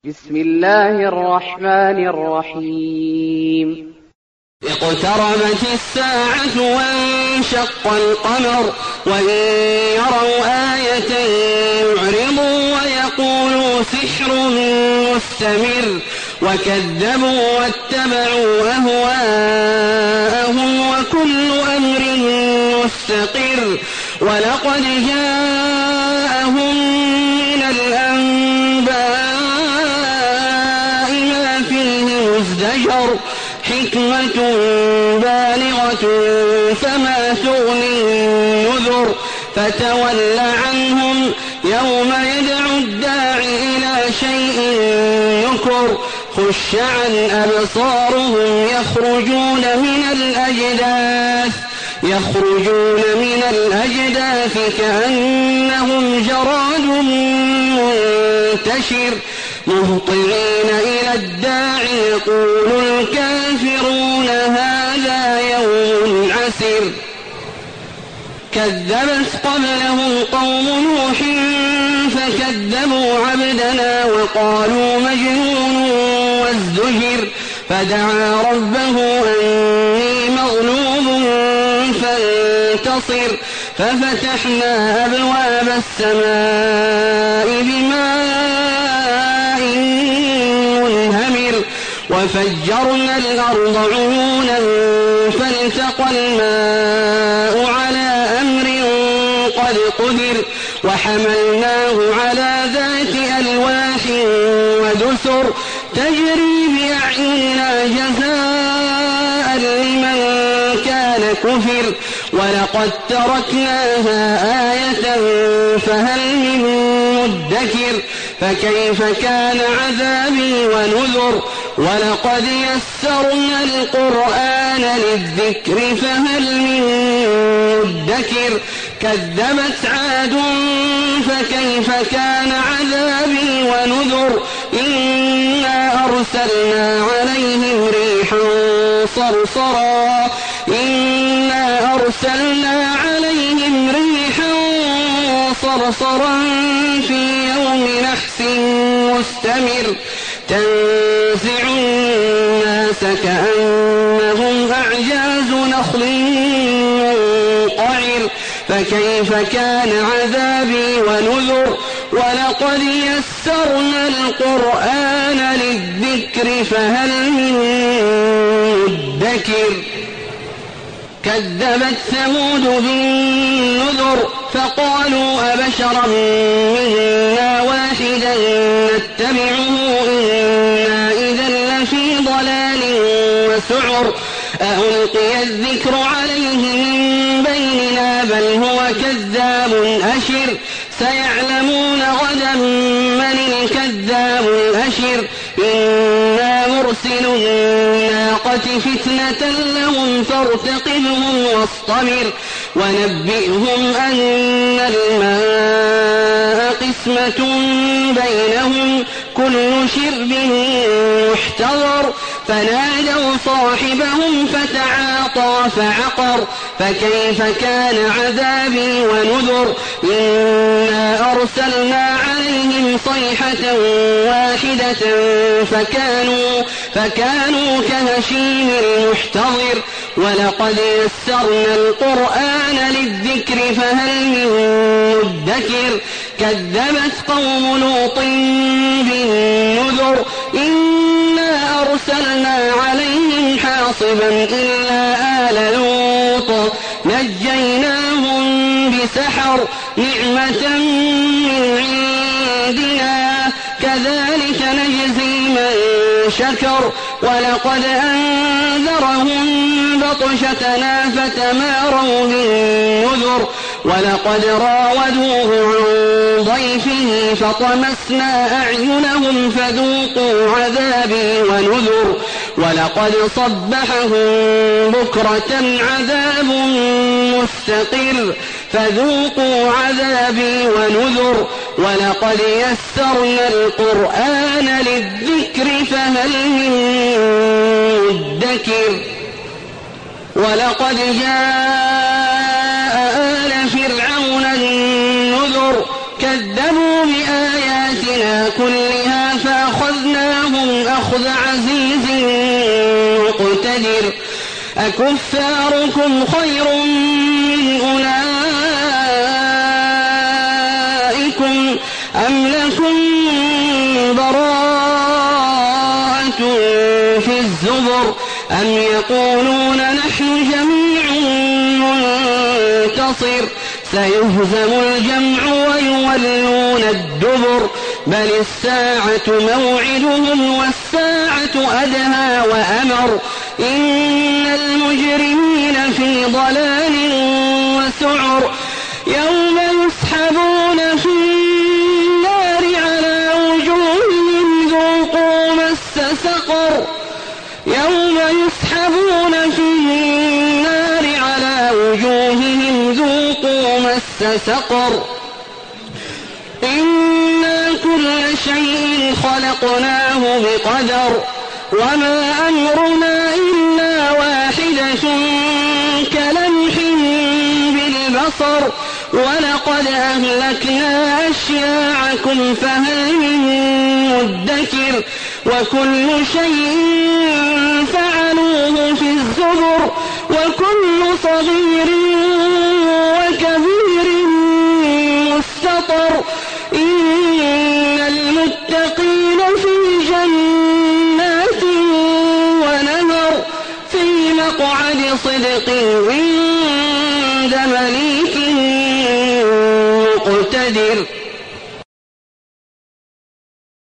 بسم الله الرحمن الرحيم اقتربت الساعة وانشق القمر وإن يروا آية يعرضوا ويقولوا سحر مستمر وكذبوا واتبعوا أهواءهم وكل أمر مستقر ولقد جاءهم من الأنباء ما فيه مزدجر حكمة بالغة فما تغني النذر فتول عنهم يوم يدعو الداعي إلى شيء نكر خش عن أبصارهم يخرجون من الأجداث كأنهم جراد منتشر مهطعين إلى الداعي يقول الكافرون هذا يوم عسر كذبت قبلهم قوم نوح فكذبوا عبدنا وقالوا مجنون وازدجر فدعا ربه أني مغلوب فانتصر ففتحنا أبواب السماء بماء منهمر وفجرنا الأرض عيونا فالتقى الماء على أمر قد قدر وحملناه على ذات ألواح ودسر تجري بأعيننا جزاء لمن كان كفر ولقد تركناها آية فهل من مدكر فكيف كان عذابي ونذر ولقد يسرنا القرآن للذكر فهل من مدكر كذبت عاد فكيف كان عذابي ونذر إنا أرسلنا عليهم ريحا صرصرا في يوم نحس مستمر تنزع الناس كأنهم أعجاز نخل منقعر فكيف كان عذابي ونذر ولقد يسرنا القرآن للذكر فهل من مدكر كذبت ثمود بالنذر فقالوا أبشرا منا واحدا نتبعه إنا إذا لفي ضلال وسعر ألقي الذكر عليه من بيننا بل هو كذاب أشر سيعلمون غدا من الكذاب الأشر إنا مرسل الناقة فتنة لهم فارتقبهم واصطبر ونبئهم أن الماء قسمة بينهم كل شرب محتضر فنادوا صاحبهم فتعاطى فعقر فكيف كان عذابي ونذر إنا أرسلنا عليهم صيحة واحدة فكانوا كهشيم المحتضر ولقد يسرنا القرآن للذكر فهل من مدكر كذبت قوم لوط بالنذر إنا أرسلنا عليهم حاصبا إلا آل لوط نجيناهم بسحر نعمة من عندنا كذلك نجزي من شكر ولقد أنذرهم بطشتنا فتماروا بالنذر ولقد راودوه عن ضيفه فطمسنا أعينهم فذوقوا عذابي ونذر ولقد صبحهم بكرة عذاب مستقر فذوقوا عذابي ونذر ولقد يسرنا القرآن للذكر فهل من مدكر ولقد جاء آل فرعون النذر كذبوا بآياتنا كلها فأخذناهم أخذ عزيز مقتدر أكفاركم خير من أولئكم أم لكم براءة في الزبر أم يقولون نحن جميع منتصر سيهزم الجمع ويولون الدبر بل الساعة موعدهم والساعة أدهى وأمر إن المجرمين في ضلال وسعر يوم يسحبون في النار على وجوههم ذوقوا مس سقر يوم يسحبون في النار على وجوههم ذوقوا مس سقر إنا كل شيء خلقناه بقدر وما أمرنا إلا واحدة كلمح بالبصر ولقد أهلكنا أشياعكم فهل من مدكر وكل شيء فعلوه في الزبر وكل صغير وكبير مستطر إن المتقين في جنات ونهر في مقعد صدق عند مليك